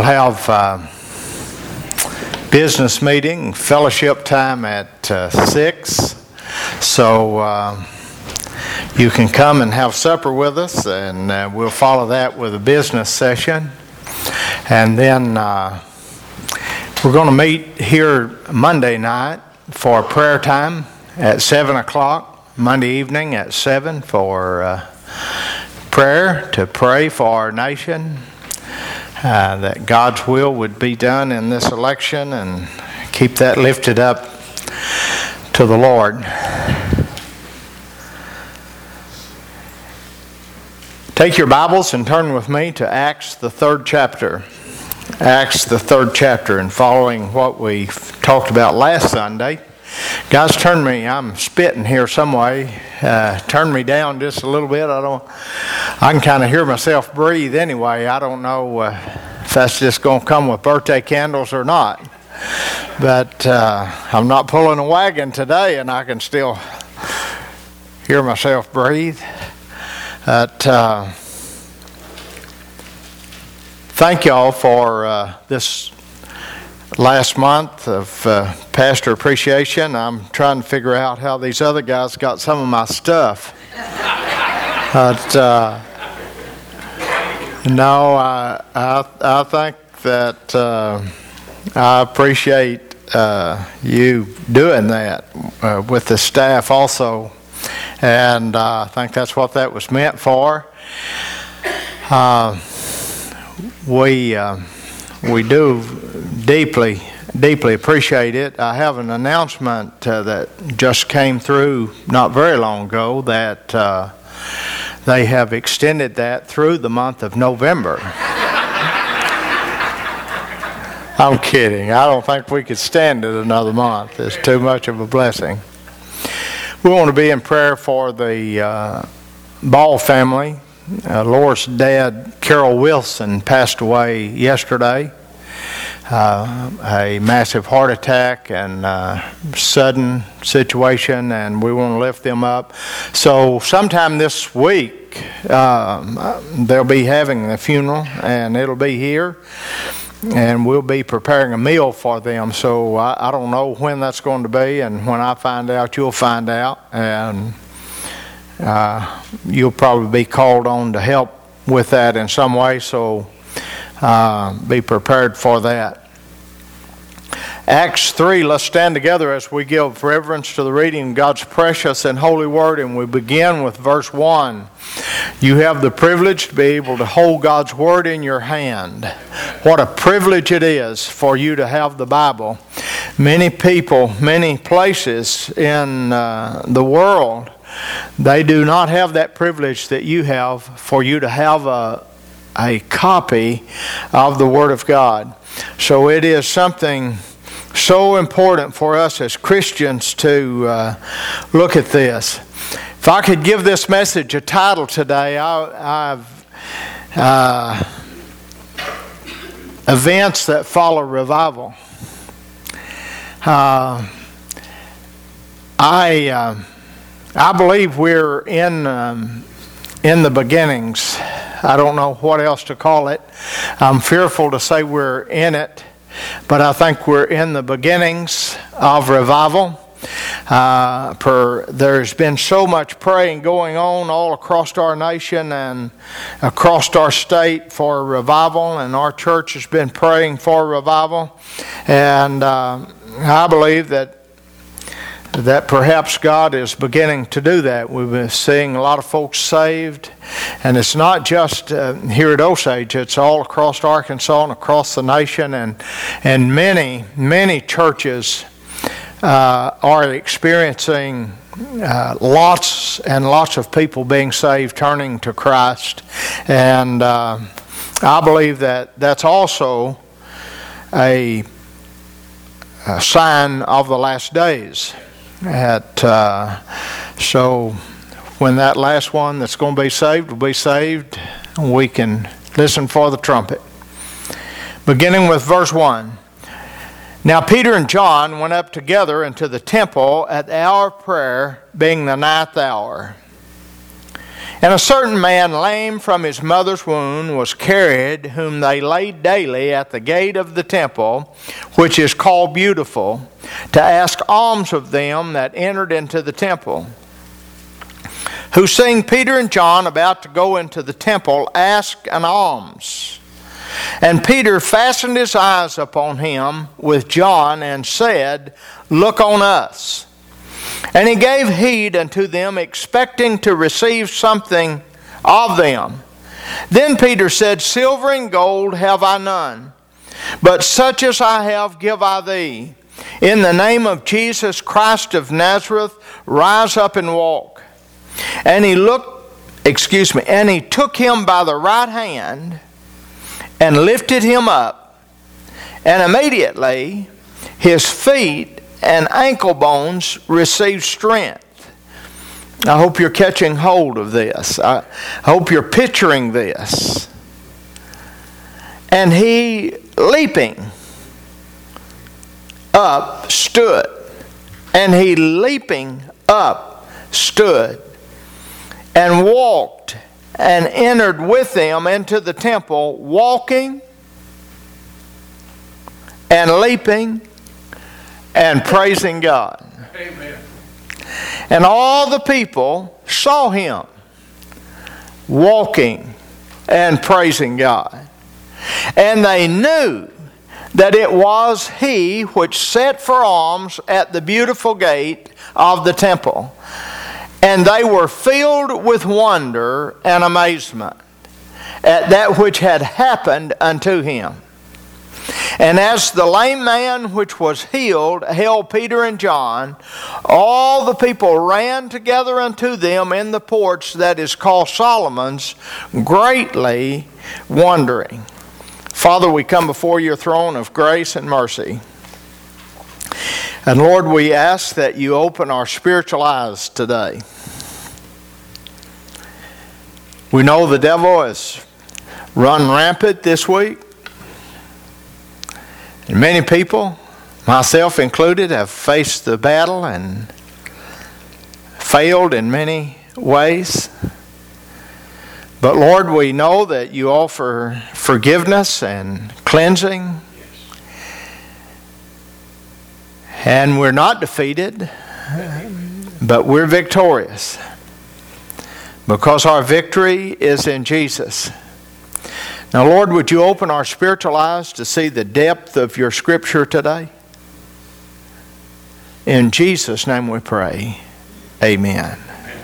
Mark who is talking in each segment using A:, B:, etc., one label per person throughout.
A: have business meeting, fellowship time at 6. So you can come and have supper with us, and we'll follow that with a business session. And then we're going to meet here Monday night for prayer time at 7 o'clock, Monday evening at 7 for prayer, to pray for our nation, that God's will would be done in this election, and keep that lifted up to the Lord. Take your Bibles and turn with me to Acts, the 3rd chapter. Acts, the 3rd chapter, and following what we talked about last Sunday. Guys, turn me. I'm spitting here some way. Turn me down just a little bit. I can kind of hear myself breathe anyway. I don't know if that's just going to come with birthday candles or not. But I'm not pulling a wagon today, and I can still hear myself breathe. Thank y'all for this last month of pastor appreciation. I'm trying to figure out how these other guys got some of my stuff. But no, I think that I appreciate you doing that with the staff also, and I think that's what that was meant for. We do deeply appreciate it. I have an announcement that just came through not very long ago that they have extended that through the month of November. I'm kidding. I don't think we could stand it another month. It's too much of a blessing. We want to be in prayer for the Ball family. Laura's dad, Carol Wilson, passed away yesterday. A massive heart attack and sudden situation, and we want to lift them up. So sometime this week, they'll be having the funeral, and it'll be here, and we'll be preparing a meal for them. So I don't know when that's going to be, and when I find out, you'll find out, and you'll probably be called on to help with that in some way, so be prepared for that. Acts 3, let's stand together as we give reverence to the reading of God's precious and holy word, and we begin with verse 1. You have the privilege to be able to hold God's word in your hand. What a privilege it is for you to have the Bible. Many people, many places in the world, they do not have that privilege that you have, for you to have a copy of the Word of God. So it is something so important for us as Christians to look at this. If I could give this message a title today, I've events that follow revival. I believe we're in the beginnings. I don't know what else to call it. I'm fearful to say we're in it, but I think we're in the beginnings of revival. There's been so much praying going on all across our nation and across our state for revival, and our church has been praying for revival. And I believe that perhaps God is beginning to do that. We've been seeing a lot of folks saved, and it's not just here at Osage, it's all across Arkansas and across the nation, and many churches are experiencing lots and lots of people being saved, turning to Christ, and I believe that that's also a sign of the last days. So when that last one that's going to be saved will be saved, we can listen for the trumpet. Beginning with verse 1. Now Peter and John went up together into the temple at the hour of prayer, being the 9th hour. And a certain man, lame from his mother's womb, was carried, whom they laid daily at the gate of the temple, which is called Beautiful, to ask alms of them that entered into the temple. Who, seeing Peter and John about to go into the temple, asked an alms. And Peter fastened his eyes upon him with John, and said, Look on us. And he gave heed unto them, expecting to receive something of them. Then Peter said, Silver and gold have I none, but such as I have give I thee. In the name of Jesus Christ of Nazareth, rise up and walk. And he took him by the right hand and lifted him up, and immediately his feet and ankle bones received strength. I hope you're catching hold of this. I hope you're picturing this. And he, leaping up, stood. And he, leaping up, stood, and walked, and entered with them into the temple, walking and leaping and praising God.
B: Amen.
A: And all the people saw him walking and praising God. And they knew that it was he which sat for alms at the beautiful gate of the temple. And they were filled with wonder and amazement at that which had happened unto him. And as the lame man which was healed held Peter and John, all the people ran together unto them in the porch that is called Solomon's, greatly wondering. Father, we come before your throne of grace and mercy. And Lord, we ask that you open our spiritual eyes today. We know the devil has run rampant this week. And many people, myself included, have faced the battle and failed in many ways. But Lord, we know that you offer forgiveness and cleansing. And we're not defeated, but we're victorious. Because our victory is in Jesus. Now, Lord, would you open our spiritual eyes to see the depth of your Scripture today? In Jesus' name we pray. Amen.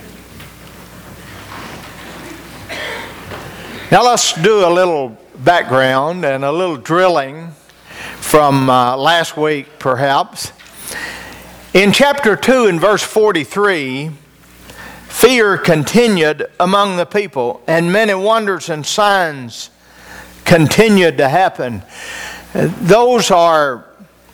A: Now let's do a little background and a little drilling from last week, perhaps. In chapter 2 and verse 43, fear continued among the people, and many wonders and signs continued to happen. Those are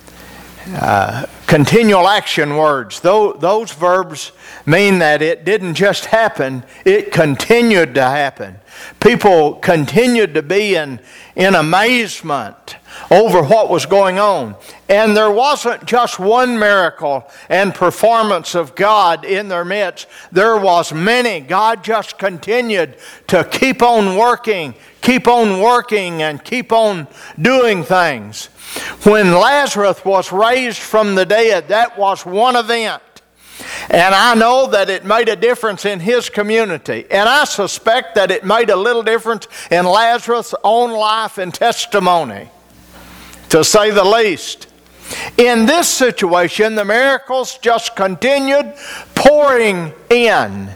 A: continual action words. Those verbs mean that it didn't just happen, it continued to happen. People continued to be in amazement over what was going on. And there wasn't just one miracle and performance of God in their midst. There was many. God just continued to keep on working, and keep on doing things. When Lazarus was raised from the dead, that was one event. And I know that it made a difference in his community. And I suspect that it made a little difference in Lazarus' own life and testimony, to say the least. In this situation, the miracles just continued pouring in.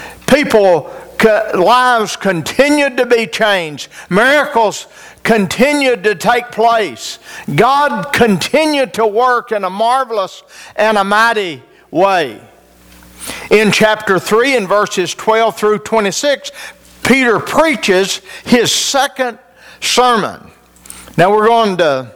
A: Lives continued to be changed. Miracles continued to take place. God continued to work in a marvelous and a mighty way. In chapter 3 and verses 12 through 26, Peter preaches his second sermon. Now we're going to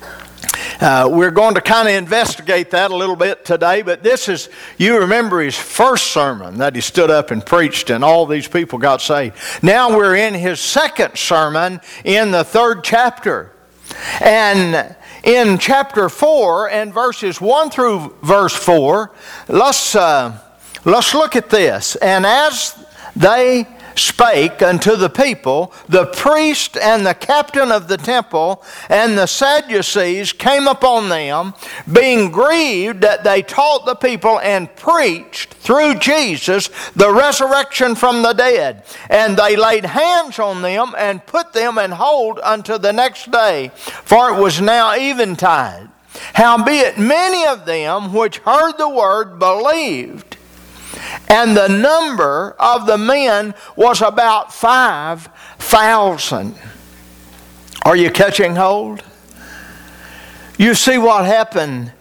A: kind of investigate that a little bit today, but this is, you remember his first sermon that he stood up and preached and all these people got saved. Now we're in his second sermon in the 3rd chapter. And in chapter 4 and verses 1 through verse 4, let's look at this. And as they spake unto the people, the priest and the captain of the temple and the Sadducees came upon them, being grieved that they taught the people and preached through Jesus the resurrection from the dead. And they laid hands on them and put them in hold unto the next day, for it was now eventide. Howbeit many of them which heard the word believed, and the number of the men was about 5,000. Are you catching hold? You see what happened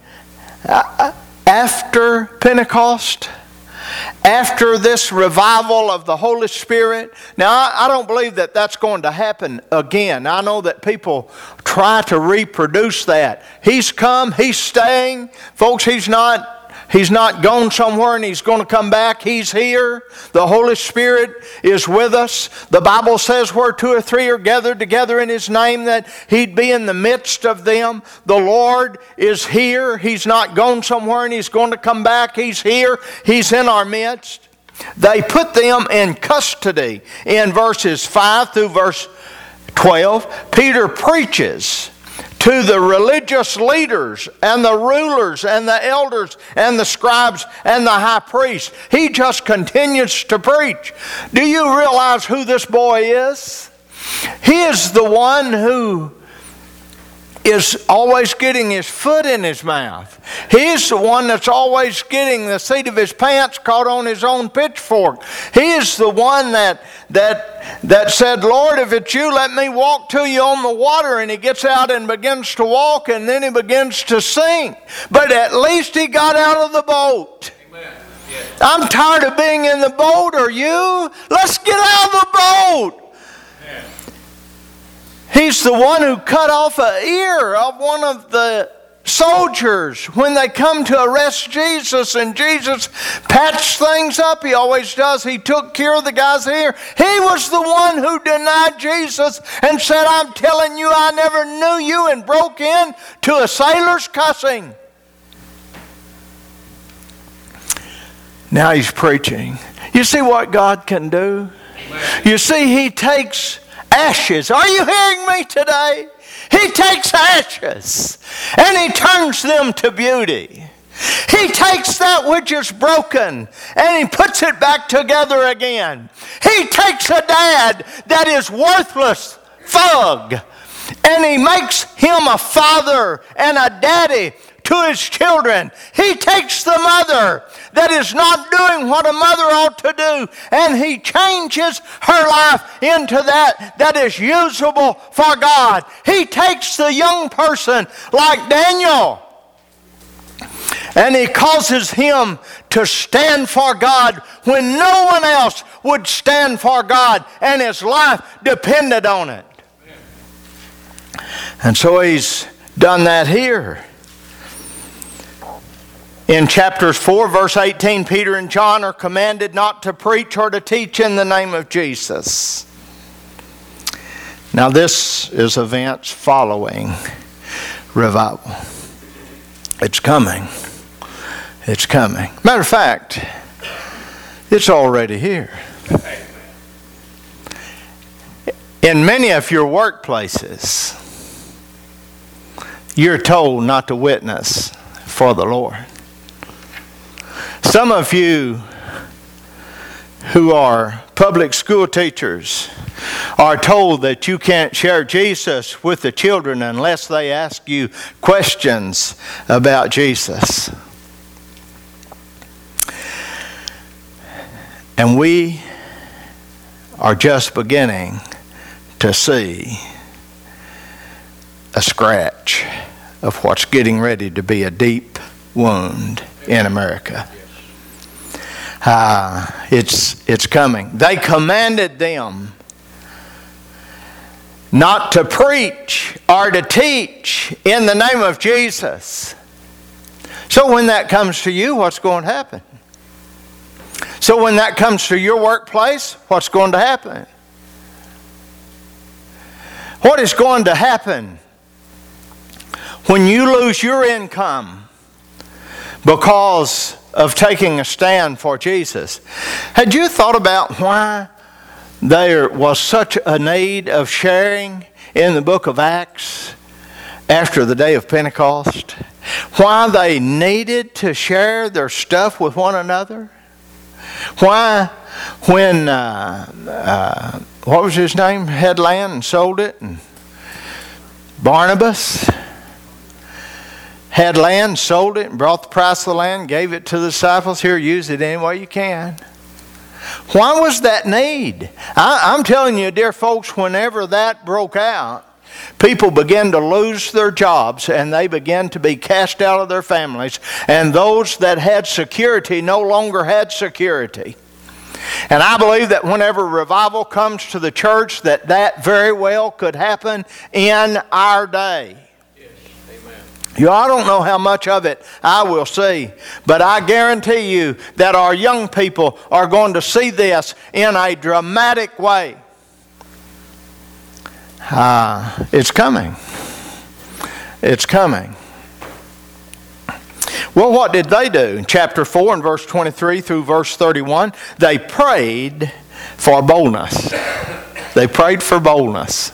A: after Pentecost? After this revival of the Holy Spirit. Now, I don't believe that that's going to happen again. I know that people try to reproduce that. He's come, He's staying. Folks, He's not gone somewhere and He's going to come back. He's here. The Holy Spirit is with us. The Bible says where 2 or 3 are gathered together in His name, that He'd be in the midst of them. The Lord is here. He's not gone somewhere and He's going to come back. He's here. He's in our midst. They put them in custody. In verses 5 through verse 12, Peter preaches to the religious leaders and the rulers and the elders and the scribes and the high priest. He just continues to preach. Do you realize who this boy is? He is the one who is always getting his foot in his mouth. He's the one that's always getting the seat of his pants caught on his own pitchfork. He is the one that said, Lord, if it's you, let me walk to you on the water. And he gets out and begins to walk, and then he begins to sink. But at least he got out of the boat. Amen. Yes. I'm tired of being in the boat, are you? Let's get out of the boat. Amen. He's the one who cut off an ear of one of the soldiers when they come to arrest Jesus, and Jesus patched things up. He always does. He took care of the guy's ear. He was the one who denied Jesus and said, I'm telling you, I never knew you, and broke in to a sailor's cussing. Now he's preaching. You see what God can do? You see, He takes ashes. Are you hearing me today? He takes ashes and He turns them to beauty. He takes that which is broken and He puts it back together again. He takes a dad that is worthless thug and He makes him a father and a daddy to his children. He takes the mother that is not doing what a mother ought to do, and He changes her life into that is usable for God. He takes the young person like Daniel, and He causes him to stand for God when no one else would stand for God, and his life depended on it. And so He's done that here. In chapters 4, verse 18, Peter and John are commanded not to preach or to teach in the name of Jesus. Now this is events following revival. It's coming. It's coming. Matter of fact, it's already here. In many of your workplaces, you're told not to witness for the Lord. Some of you who are public school teachers are told that you can't share Jesus with the children unless they ask you questions about Jesus. And we are just beginning to see a scratch of what's getting ready to be a deep wound in America. It's coming. They commanded them not to preach or to teach in the name of Jesus. So when that comes to you, what's going to happen? So when that comes to your workplace, what's going to happen? What is going to happen when you lose your income because of taking a stand for Jesus. Had you thought about why there was such a need of sharing in the book of Acts after the day of Pentecost? Why they needed to share their stuff with one another? Why, when, what was his name, had land and sold it, and Barnabas had land, sold it, and brought the price of the land, gave it to the disciples. Here, use it any way you can. Why was that need? I'm telling you, dear folks, whenever that broke out, people began to lose their jobs, and they began to be cast out of their families, and those that had security no longer had security. And I believe that whenever revival comes to the church, that very well could happen in our day. I don't know how much of it I will see, but I guarantee you that our young people are going to see this in a dramatic way. It's coming. It's coming. Well, what did they do? In chapter 4 and verse 23 through verse 31, they prayed for boldness. They prayed for boldness.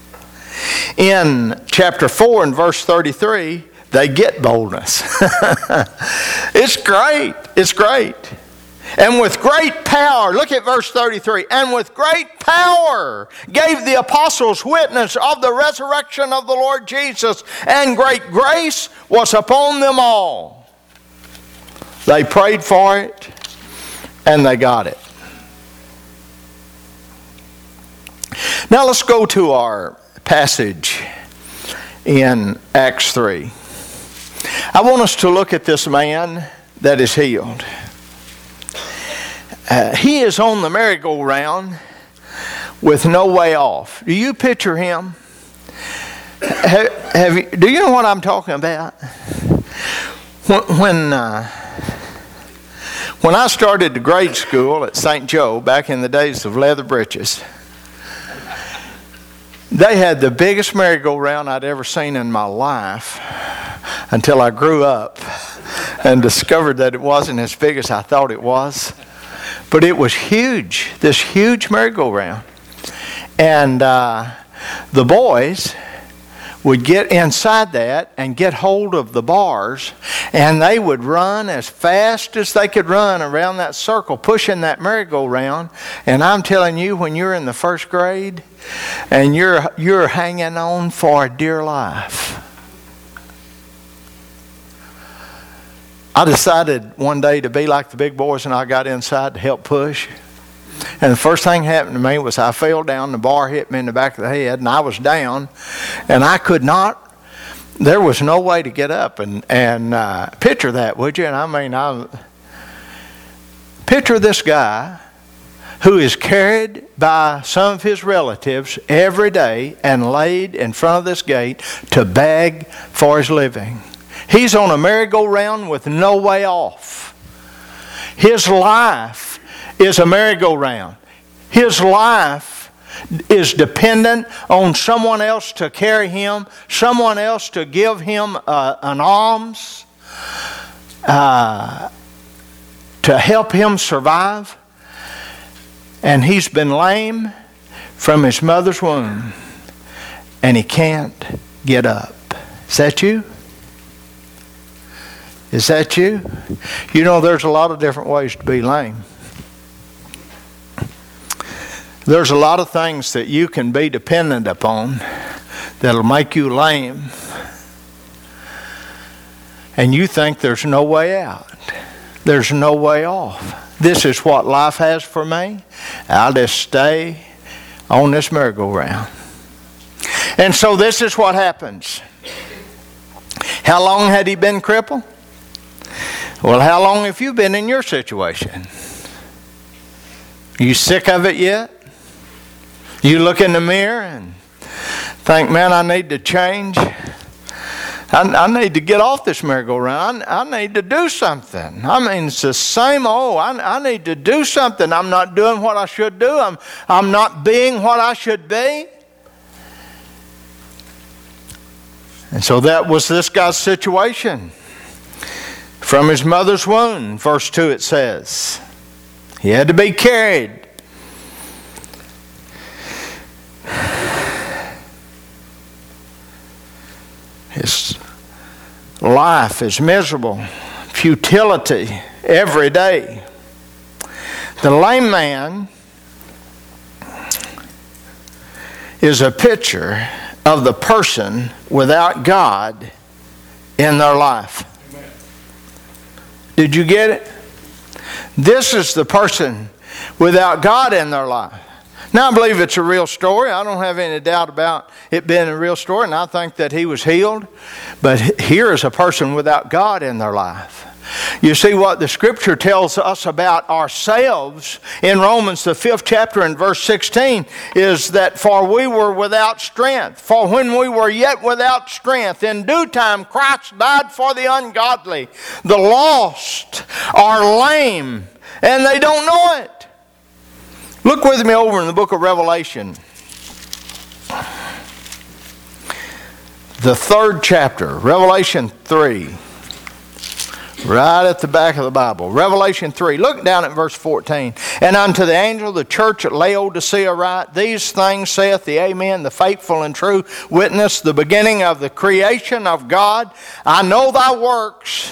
A: In chapter 4 and verse 33, they get boldness. It's great. It's great. And with great power, look at verse 33, and with great power gave the apostles witness of the resurrection of the Lord Jesus, and great grace was upon them all. They prayed for it, and they got it. Now let's go to our passage in Acts 3. I want us to look at this man that is healed. He is on the merry-go-round with no way off. Do you picture him? Do you know what I'm talking about? When I started the grade school at St. Joe back in the days of leather breeches, they had the biggest merry-go-round I'd ever seen in my life until I grew up and discovered that it wasn't as big as I thought it was. But it was huge, this huge merry-go-round. And the boys would get inside that and get hold of the bars, and they would run as fast as they could run around that circle, pushing that merry-go-round. And I'm telling you, when you're in the first grade and you're hanging on for dear life. I decided one day to be like the big boys, and I got inside to help push. And the first thing happened to me was I fell down, the bar hit me in the back of the head, and I was down, and I could not, there was no way to get up. And picture that, would you? And I picture this guy who is carried by some of his relatives every day and laid in front of this gate to beg for his living. He's on a merry-go-round with no way off. His life is a merry-go-round. His life is dependent on someone else to carry him, someone else to give him an alms, to help him survive. And he's been lame from his mother's womb, and he can't get up. Is that you? Is that you? You know, there's a lot of different ways to be lame. There's a lot of things that you can be dependent upon that'll make you lame. And you think there's no way out. There's no way off. This is what life has for me. I'll just stay on this merry-go-round. And so this is what happens. How long had he been crippled? Well, how long have you been in your situation? You sick of it yet? You look in the mirror and think, man, I need to change. I need to get off this merry-go-round. I need to do something. I mean, it's the same old. I need to do something. I'm not doing what I should do. I'm not being what I should be. And so that was this guy's situation. from his mother's womb. Verse 2 it says. He had to be carried. His life is miserable, futility every day. The lame man is a picture of the person without God in their life. Amen. Did you get it? This is the person without God in their life. Now I believe it's a real story. I don't have any doubt about it being a real story, and I think that he was healed. But here is a person without God in their life. You see, what the Scripture tells us about ourselves in Romans the 5th chapter and verse 16 is that for we were without strength. For when we were yet without strength, in due time Christ died for the ungodly. The lost are lame and they don't know it. Look with me over in the book of Revelation. The 3rd chapter, Revelation 3. Right at the back of the Bible. Revelation 3. Look down at verse 14. And unto the angel of the church at Laodicea write, these things saith the Amen, the faithful and true witness, the beginning of the creation of God. I know thy works.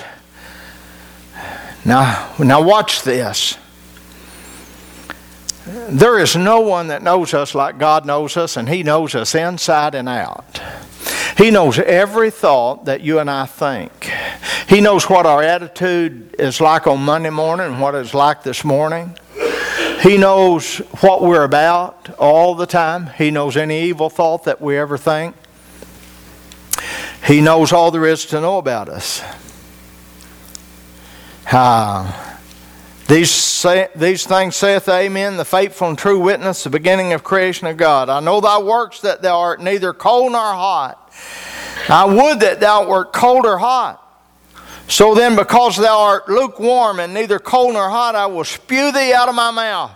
A: Now watch this. There is no one that knows us like God knows us, and He knows us inside and out. He knows every thought that you and I think. He knows what our attitude is like on Monday morning and what it's like this morning. He knows what we're about all the time. He knows any evil thought that we ever think. He knows all there is to know about us. These things saith Amen, the faithful and true witness, the beginning of creation of God. I know thy works, that thou art neither cold nor hot. I would that thou wert cold or hot. So then, because thou art lukewarm and neither cold nor hot, I will spew thee out of my mouth.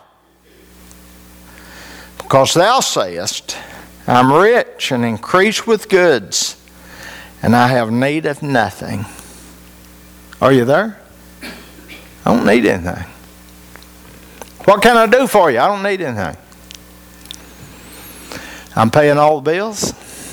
A: Because thou sayest, I'm rich and increase with goods, and I have need of nothing. Are you there? I don't need anything. What can I do for you? I don't need anything. I'm paying all the bills.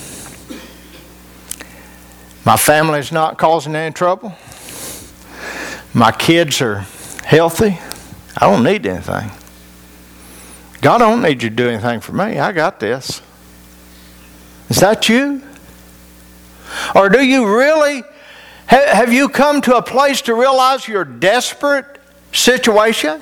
A: My family's not causing any trouble. My kids are healthy. I don't need anything. God don't need you to do anything for me. I got this. Is that you? Or do you really, have you come to a place to realize your desperate situation?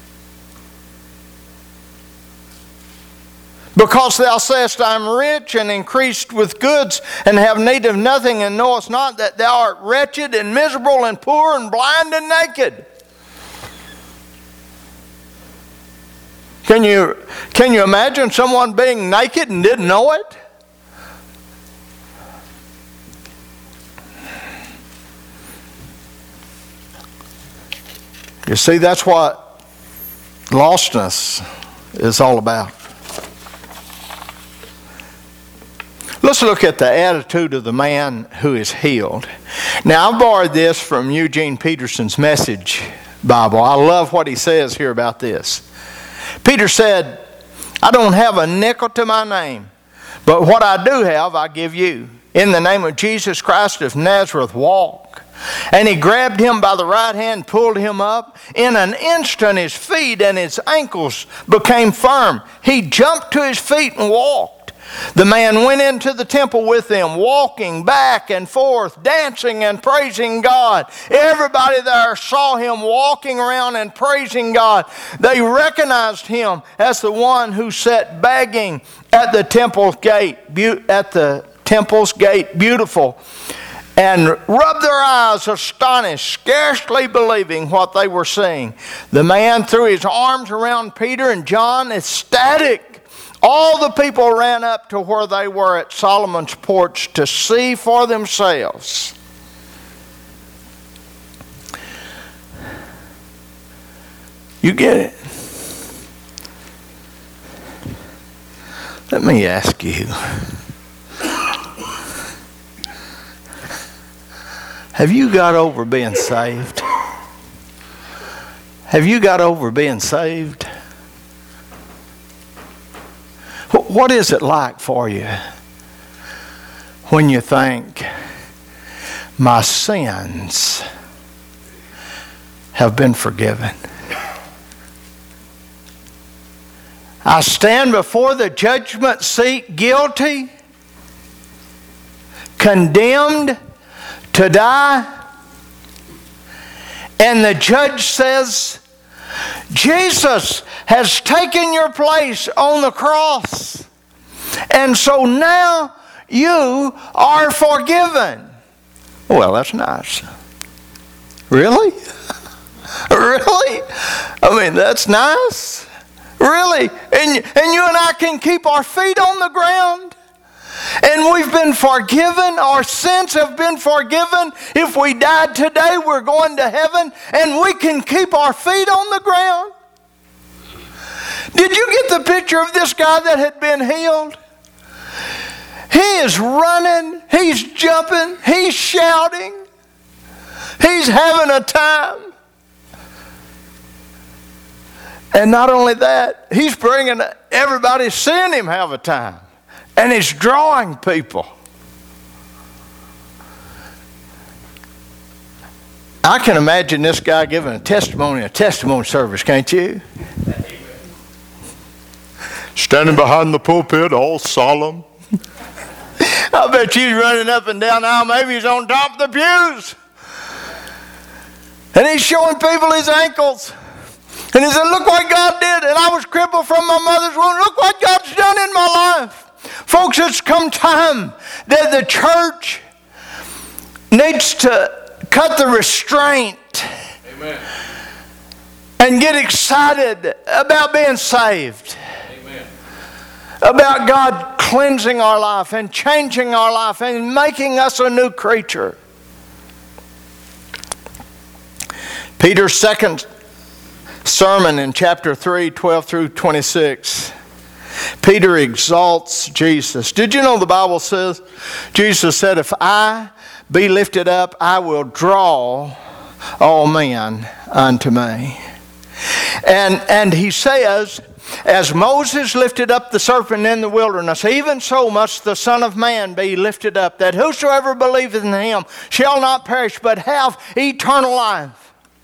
A: Because thou sayest, I am rich and increased with goods, and have need of nothing, and knowest not that thou art wretched and miserable and poor and blind and naked. Can you imagine someone being naked and didn't know it? You see, that's what lostness is all about. Let's look at the attitude of the man who is healed. Now, I borrowed this from Eugene Peterson's Message Bible. I love what he says here about this. Peter said, I don't have a nickel to my name, but what I do have, I give you. In the name of Jesus Christ of Nazareth, walk. And he grabbed him by the right hand, pulled him up. In an instant, his feet and his ankles became firm. He jumped to his feet and walked. The man went into the temple with them, walking back and forth, dancing and praising God. Everybody there saw him walking around and praising God. They recognized him as the one who sat begging at the temple's gate, beautiful, and rubbed their eyes astonished, scarcely believing what they were seeing. The man threw his arms around Peter and John, ecstatic. All the people ran up to where they were at Solomon's porch to see for themselves. You get it? Let me ask you. Have you got over being saved? Have you got over being saved? What is it like for you when you think, my sins have been forgiven? I stand before the judgment seat guilty, condemned to die, and the judge says, Jesus has taken your place on the cross, and so now you are forgiven. Well, that's nice. Really? Really? I mean, that's nice. Really? And you and I can keep our feet on the ground. And we've been forgiven. Our sins have been forgiven. If we died today, we're going to heaven. And we can keep our feet on the ground. Did you get the picture of this guy that had been healed? He is running. He's jumping. He's shouting. He's having a time. And not only that, he's bringing everybody seeing him have a time. And he's drawing people. I can imagine this guy giving a testimony service, can't you? Standing behind the pulpit, all solemn. I bet he's running up and down the aisle. Maybe he's on top of the pews. And he's showing people his ankles. And he said, look what God did. And I was crippled from my mother's womb. Look what God's done in my life. Folks, it's come time that the church needs to cut the restraint. Amen. And get excited about being saved. Amen. About God cleansing our life and changing our life and making us a new creature. Peter's second sermon in chapter 3, 12 through 26. Peter exalts Jesus. Did you know the Bible says, Jesus said, if I be lifted up, I will draw all men unto me. And he says, as Moses lifted up the serpent in the wilderness, even so must the Son of Man be lifted up, that whosoever believeth in him shall not perish, but have eternal life.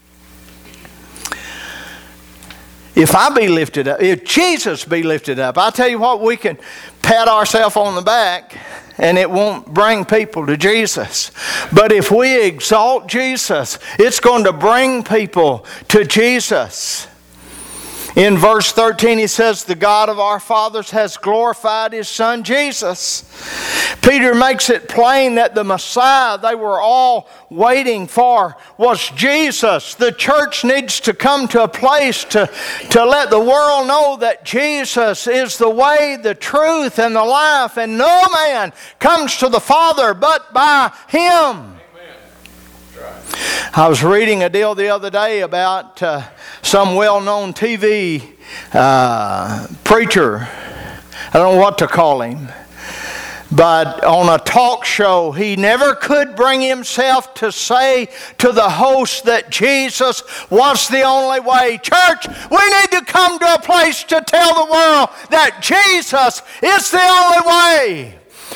A: If I be lifted up, if Jesus be lifted up, I tell you what, we can pat ourselves on the back and it won't bring people to Jesus. But if we exalt Jesus, it's going to bring people to Jesus. In verse 13 he says, the God of our fathers has glorified His Son Jesus. Peter makes it plain that the Messiah they were all waiting for was Jesus. The church needs to come to a place to let the world know that Jesus is the way, the truth, and the life, and no man comes to the Father but by Him. I was reading a deal the other day about some well-known TV preacher. I don't know what to call him. But on a talk show, he never could bring himself to say to the host that Jesus was the only way. Church, we need to come to a place to tell the world that Jesus is the only way.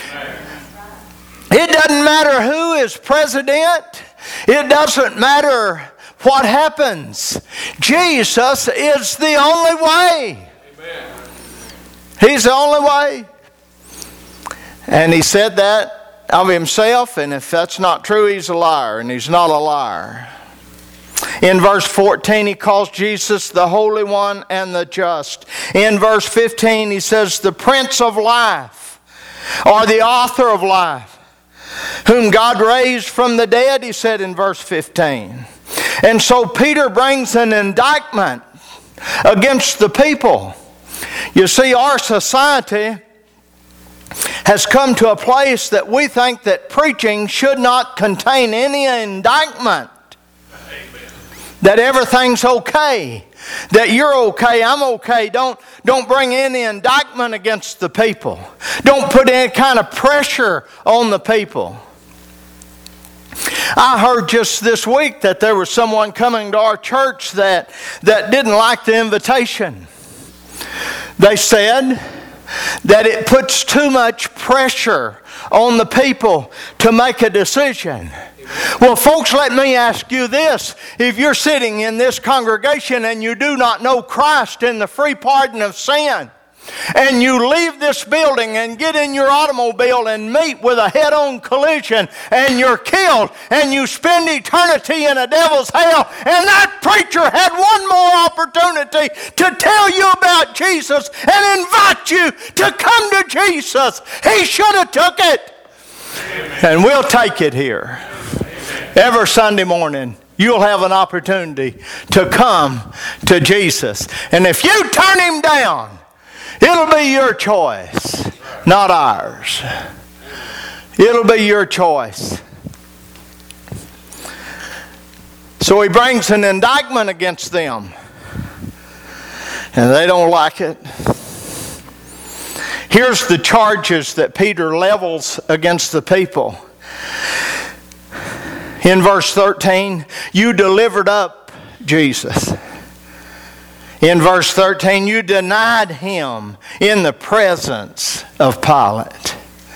A: It doesn't matter who is president. It doesn't matter what happens. Jesus is the only way. Amen. He's the only way. And he said that of himself, and if that's not true, he's a liar, and he's not a liar. In verse 14, he calls Jesus the Holy One and the Just. In verse 15, he says the Prince of Life, or the Author of Life, whom God raised from the dead, he said in verse 15. And so Peter brings an indictment against the people. You see, our society has come to a place that we think that preaching should not contain any indictment. Amen. That everything's okay. That you're okay, I'm okay. Don't bring any indictment against the people. Don't put any kind of pressure on the people. I heard just this week that there was someone coming to our church that didn't like the invitation. They said that it puts too much pressure on the people to make a decision. Well, folks, let me ask you this. If you're sitting in this congregation and you do not know Christ in the free pardon of sin, and you leave this building and get in your automobile and meet with a head-on collision, and you're killed, and you spend eternity in a devil's hell, and that preacher had one more opportunity to tell you about Jesus and invite you to come to Jesus, he should have took it. And we'll take it here. Every Sunday morning, you'll have an opportunity to come to Jesus. And if you turn him down, it'll be your choice, not ours. It'll be your choice. So he brings an indictment against them. And they don't like it. Here's the charges that Peter levels against the people. In verse 13, you delivered up Jesus. In verse 13, you denied him in the presence of Pilate.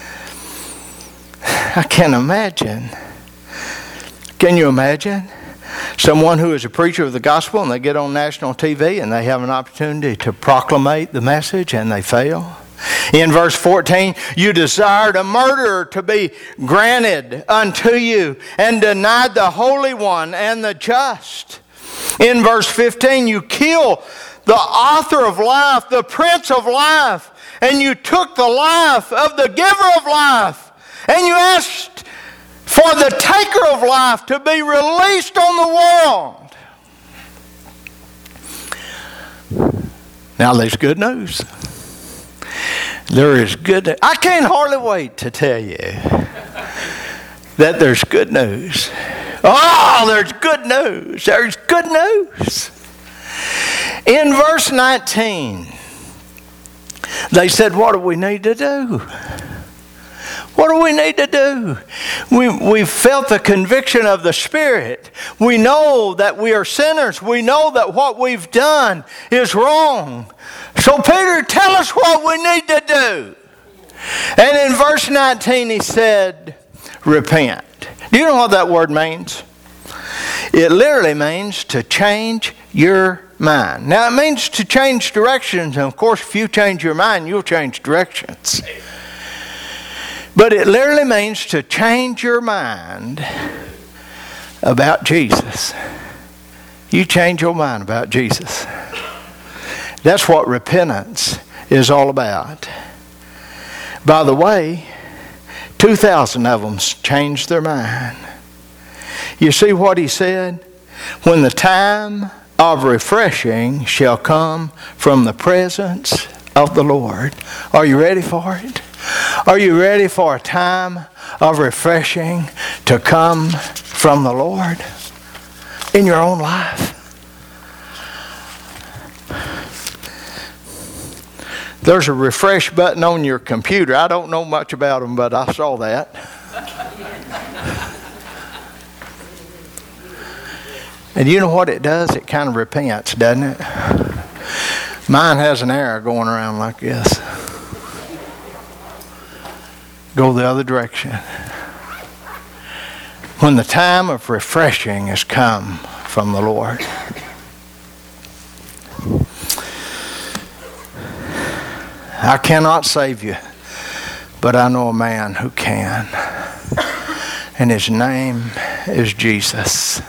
A: I can't imagine. Can you imagine? Someone who is a preacher of the gospel and they get on national TV and they have an opportunity to proclamate the message and they fail. In verse 14, you desired a murderer to be granted unto you and denied the Holy One and the just. In verse 15, you kill the author of life, the Prince of life, and you took the life of the giver of life, and you asked for the taker of life to be released on the world. Now there's good news. There is good news. I can't hardly wait to tell you that there's good news. Oh, there's good news. There's good news. In verse 19, they said, what do we need to do? What do we need to do? We felt the conviction of the Spirit. We know that we are sinners. We know that what we've done is wrong. So Peter, tell us what we need to do. And in verse 19 he said, repent. Do you know what that word means? It literally means to change your mind. Now it means to change directions. And of course, if you change your mind, you'll change directions. But it literally means to change your mind about Jesus. You change your mind about Jesus. That's what repentance is all about. By the way, 2,000 of them changed their mind. You see what he said? When the time of refreshing shall come from the presence of the Lord. Are you ready for it? Are you ready for a time of refreshing to come from the Lord in your own life? There's a refresh button on your computer. I don't know much about them, but I saw that. And you know what it does? It kind of repents, doesn't it? Mine has an arrow going around like this. Go the other direction. When the time of refreshing has come from the Lord. I cannot save you, but I know a man who can. And his name is Jesus.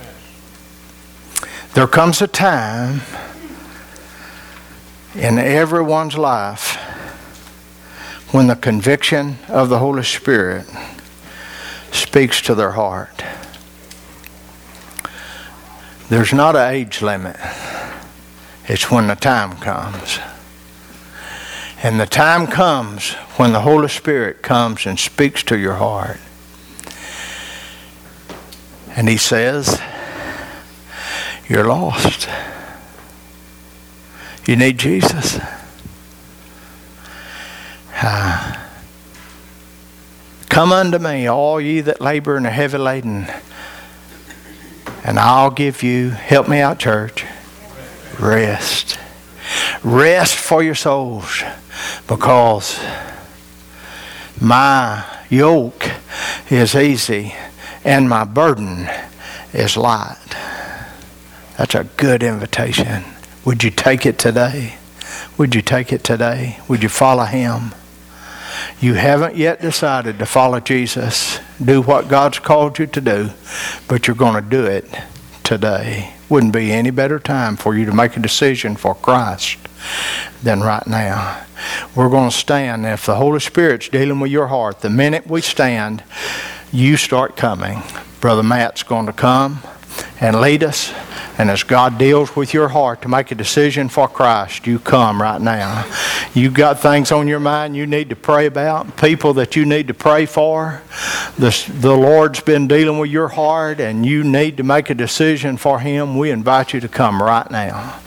A: There comes a time in everyone's life when the conviction of the Holy Spirit speaks to their heart. There's not an age limit. It's when the time comes. And the time comes when the Holy Spirit comes and speaks to your heart. And he says, you're lost. You need Jesus. Come Come unto me, all ye that labor and are heavy laden, and I'll give you, help me out, church, rest. Rest for your souls, because my yoke is easy and my burden is light. That's a good invitation. Would you take it today? Would you take it today? Would you follow him? You haven't yet decided to follow Jesus. Do what God's called you to do, but you're going to do it today. Wouldn't be any better time for you to make a decision for Christ than right now. We're going to stand. If the Holy Spirit's dealing with your heart, the minute we stand, you start coming. Brother Matt's going to come and lead us. And as God deals with your heart to make a decision for Christ, you come right now. You've got things on your mind you need to pray about, people that you need to pray for. The Lord's been dealing with your heart and you need to make a decision for him. We invite you to come right now.